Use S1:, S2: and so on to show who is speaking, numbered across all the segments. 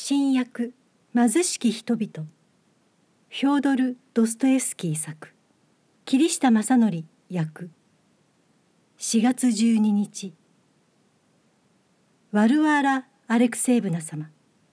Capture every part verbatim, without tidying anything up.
S1: 新訳貧しき人々、フョードル・ドストエフスキー作、霧下正則訳。しがつじゅうににち。ワルワーラ・アレクセーブナ様。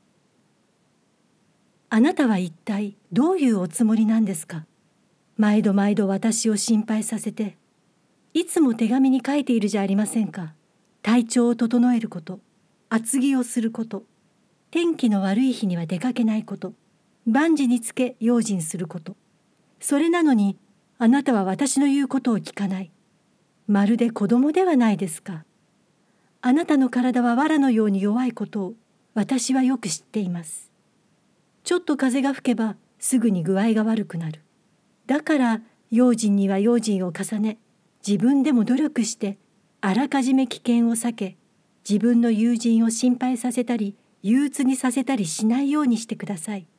S1: あなたは一体どういうおつもりなんですか。毎度毎度私を心配させて、いつも手紙に書いているじゃありませんか。体調を整えること、厚着をすること、天気の悪い日には出かけないこと、万事につけ用心すること。それなのにあなたは私の言うことを聞かない。まるで子供ではないですか。あなたの体は藁のように弱いことを私はよく知っています。ちょっと風が吹けばすぐに具合が悪くなる。だから用心には用心を重ね、自分でも努力してあらかじめ危険を避け、自分の友人を心配させたり憂鬱にさせたりしないようにしてください。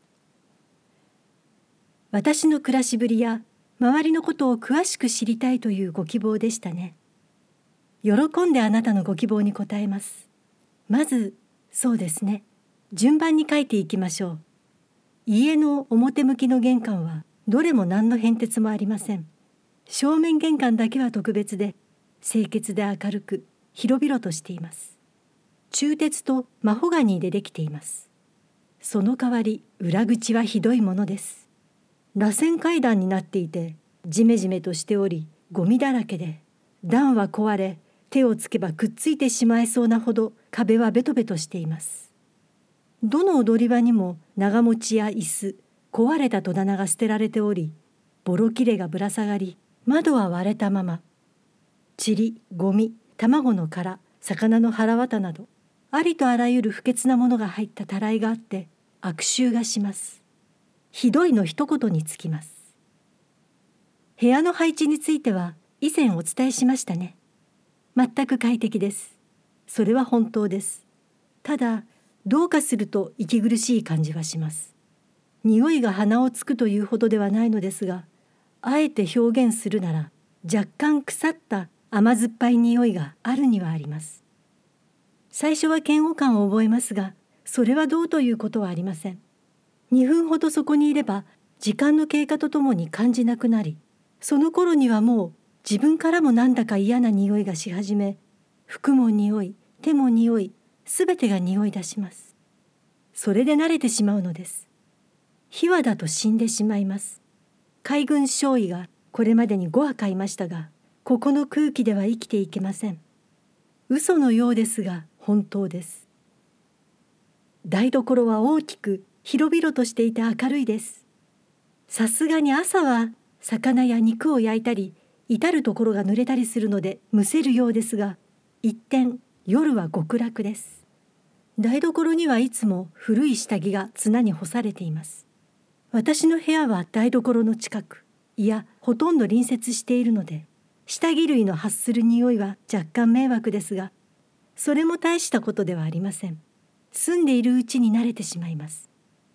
S1: 私の暮らしぶりや周りのことを詳しく知りたいというご希望でしたね。喜んであなたのご希望に応えます。まず、そうですね。順番に書いていきましょう。家の表向きの玄関はどれも何の変哲もありません。正面玄関だけは特別で、清潔で明るく広々としています。鋳鉄とマホガニーでできています。その代わり裏口はひどいものです。螺旋階段になっていて、ジメジメとしており、ゴミだらけで、段は壊れ、手をつけばくっついてしまいそうなほど壁はベトベトしています。どの踊り場にも長持ちや椅子、壊れた戸棚が捨てられており、ボロ切れがぶら下がり、窓は割れたまま。塵、ゴミ、卵の殻、魚の腹綿など、ありとあらゆる不潔なものが入ったたらいがあって悪臭がします。ひどいの一言につきます。部屋の配置については以前お伝えしましたね。全く快適です。それは本当です。ただどうかすると息苦しい感じはします。匂いが鼻をつくというほどではないのですが、あえて表現するなら若干腐った甘酸っぱい匂いがあるにはあります。最初は嫌悪感を覚えますが、それはどうということはありません。にふんほどそこにいれば、時間の経過とともに感じなくなり、その頃にはもう自分からもなんだか嫌な匂いがし始め、服も匂い、手も匂い、すべてが匂い出します。それで慣れてしまうのです。秘話だと死んでしまいます。海軍少尉がこれまでにごは飼いましたが、ここの空気では生きていけません。嘘のようですが本当です。台所は大きく広々としていて明るいです。さすがに朝は魚や肉を焼いたり、至るところが濡れたりするのでむせるようですが、一転夜は極楽です。台所にはいつも古い下着が綱に干されています。私の部屋は台所の近く、いやほとんど隣接しているので、下着類の発する匂いは若干迷惑ですが、それも大したことではありません。住んでいるうちに慣れてしまいます。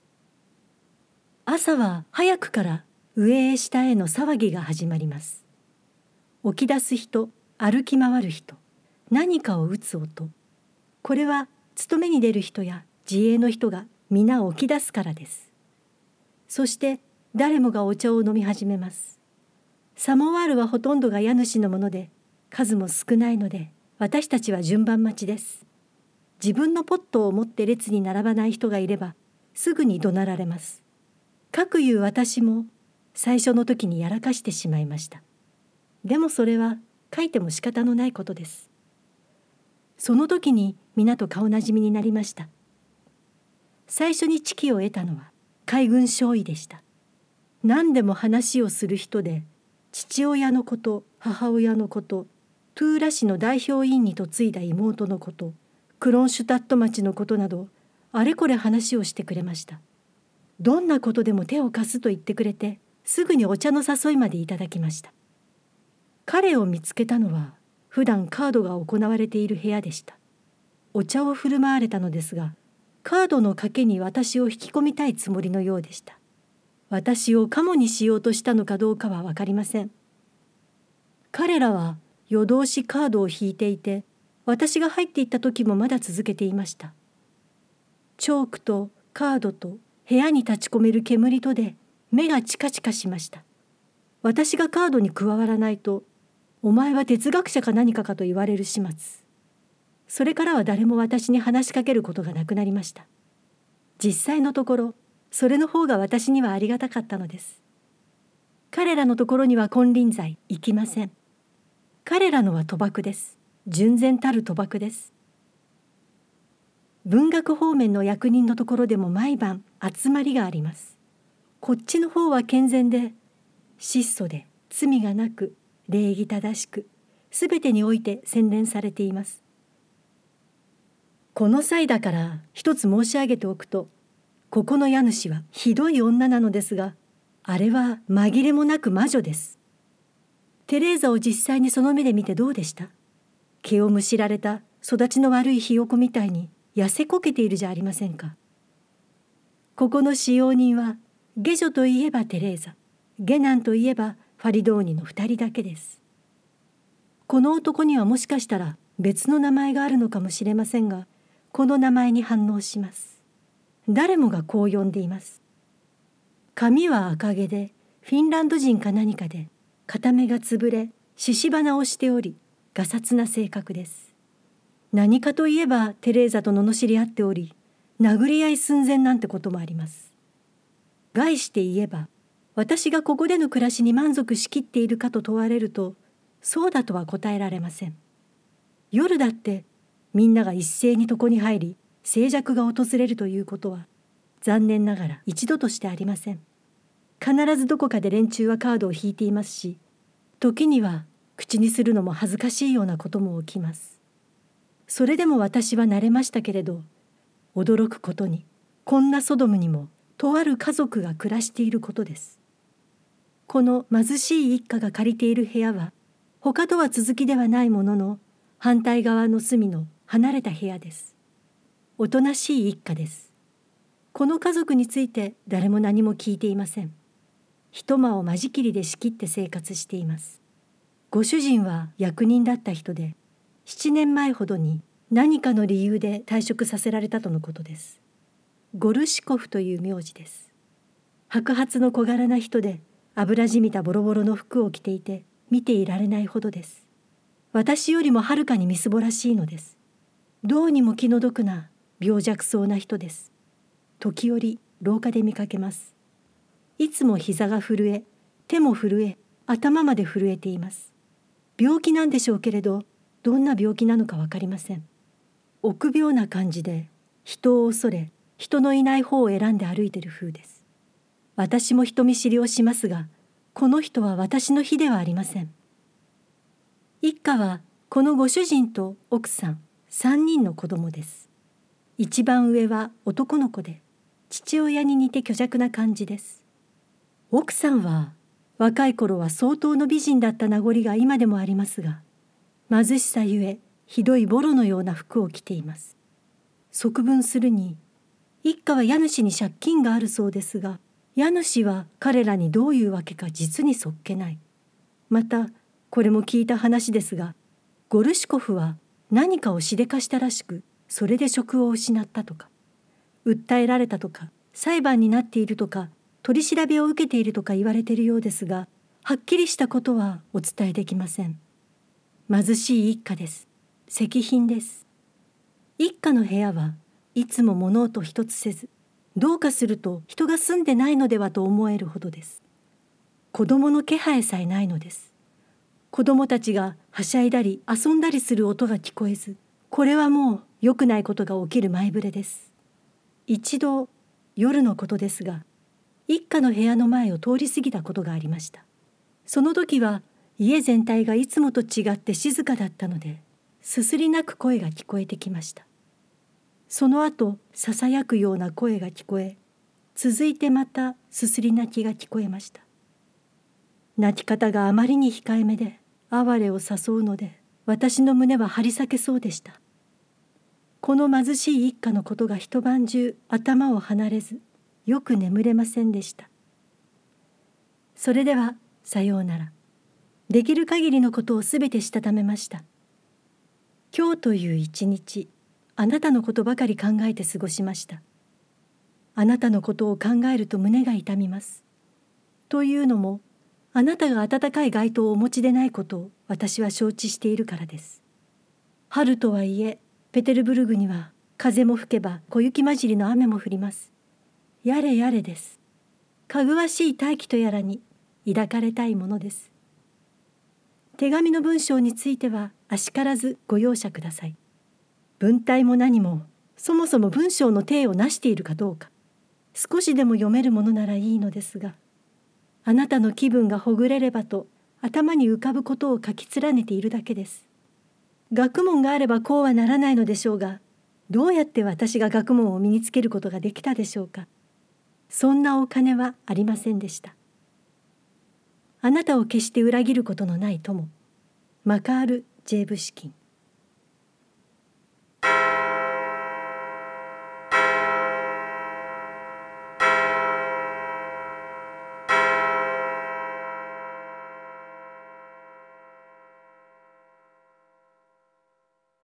S1: 朝は早くから上へ下への騒ぎが始まります。起き出す人、歩き回る人、何かを打つ音。これは勤めに出る人や自営の人が皆起き出すからです。そして誰もがお茶を飲み始めます。サモワールはほとんどが家主のもので、数も少ないので、私たちは順番待ちです。自分のポットを持って列に並ばない人がいれば、すぐに怒鳴られます。かくいう私も、最初の時にやらかしてしまいました。でもそれは、書いても仕方のないことです。その時に皆と顔なじみになりました。最初に知己を得たのは、海軍少尉でした。何でも話をする人で、父親のこと、母親のこと、トゥーラ市の代表委員に嫁いだ妹のこと、クロンシュタット町のことなど、あれこれ話をしてくれました。どんなことでも手を貸すと言ってくれて、すぐにお茶の誘いまでいただきました。彼を見つけたのは、普段カードが行われている部屋でした。お茶を振る舞われたのですが、カードの賭けに私を引き込みたいつもりのようでした。私をカモにしようとしたのかどうかは分かりません。彼らは夜通しカードを引いていて、私が入っていった時もまだ続けていました。チョークとカードと部屋に立ち込める煙とで目がチカチカしました。私がカードに加わらないと、お前は哲学者か何かかと言われる始末。それからは誰も私に話しかけることがなくなりました。実際のところ、それの方が私にはありがたかったのです。彼らのところには金輪際行きません。彼らのは賭博です。純然たる賭博です。文学方面の役人のところでも毎晩集まりがあります。こっちの方は健全で、質素で罪がなく、礼儀正しく、すべてにおいて洗練されています。この際だから一つ申し上げておくと、ここの家主はひどい女なのですが、あれは紛れもなく魔女です。テレーザを実際にその目で見てどうでした？毛をむしられた育ちの悪いひよこみたいに痩せこけているじゃありませんか。ここの使用人は、下女といえばテレーザ、下男といえばファリドーニの二人だけです。この男にはもしかしたら別の名前があるのかもしれませんが、この名前に反応します。誰もがこう呼んでいます。髪は赤毛で、フィンランド人か何かで、片目がつぶれ、獅子鼻をしており、がさつな性格です。何かといえばテレーザと罵り合っており、殴り合い寸前なんてこともあります。概して言えば、私がここでの暮らしに満足しきっているかと問われると、そうだとは答えられません。夜だってみんなが一斉に床に入り、静寂が訪れるということは、残念ながら一度としてありません。必ずどこかで連中はカードを引いていますし、時には口にするのも恥ずかしいようなことも起きます。それでも私は慣れましたけれど、驚くことに、こんなソドムにもとある家族が暮らしていることです。この貧しい一家が借りている部屋は、他とは続きではないものの、反対側の隅の離れた部屋です。おとなしい一家です。この家族について誰も何も聞いていません。一間を間仕切りで仕切って生活しています。ご主人は役人だった人で、七年前ほどに何かの理由で退職させられたとのことです。ゴルシコフという名字です。白髪の小柄な人で、油じみたボロボロの服を着ていて、見ていられないほどです。私よりもはるかにみすぼらしいのです。どうにも気の毒な病弱そうな人です。時折廊下で見かけます。いつも膝が震え、手も震え、頭まで震えています。病気なんでしょうけれど、どんな病気なのかわかりません。臆病な感じで、人を恐れ、人のいない方を選んで歩いてる風です。私も人見知りをしますが、この人は私の非ではありません。一家はこのご主人と奥さん、三人の子供です。一番上は男の子で、父親に似て虚弱な感じです。奥さんは若い頃は相当の美人だった名残が今でもありますが、貧しさゆえひどいボロのような服を着ています。側分するに、一家は家主に借金があるそうですが、家主は彼らにどういうわけか実にそっけない。また、これも聞いた話ですが、ゴルシコフは何かをしでかしたらしく、それで職を失ったとか、訴えられたとか、裁判になっているとか、取り調べを受けているとか言われているようですが、はっきりしたことはお伝えできません。貧しい一家です。石貧です。一家の部屋はいつも物音一つせず、どうかすると人が住んでないのではと思えるほどです。子供の気配さえないのです。子供たちがはしゃいだり遊んだりする音が聞こえず、これはもう良くないことが起きる前触れです。一度夜のことですが、一家の部屋の前を通り過ぎたことがありました。その時は家全体がいつもと違って静かだったので、すすり泣く声が聞こえてきました。その後、ささやくような声が聞こえ、続いてまたすすり泣きが聞こえました。泣き方があまりに控えめで、哀れを誘うので、私の胸は張り裂けそうでした。この貧しい一家のことが一晩中頭を離れず、よく眠れませんでした。それでは、さようなら。できる限りのことをすべてしたためました。今日という一日、あなたのことばかり考えて過ごしました。 あなたのことを考えると胸が痛みます。というのも、あなたが温かい街灯をお持ちでないことを私は承知しているからです。春とはいえ、ペテルブルグには風も吹けば小雪混じりの雨も降ります。やれやれです。かぐわしい大気とやらに抱かれたいものです。手紙の文章についてはあしからずご容赦ください。文体も何も、そもそも文章の体をなしているかどうか、少しでも読めるものならいいのですが、あなたの気分がほぐれればと頭に浮かぶことを書き連ねているだけです。学問があればこうはならないのでしょうが、どうやって私が学問を身につけることができたでしょうか。そんなお金はありませんでした。あなたを決して裏切ることのない友、マカール・ジェーブシキン。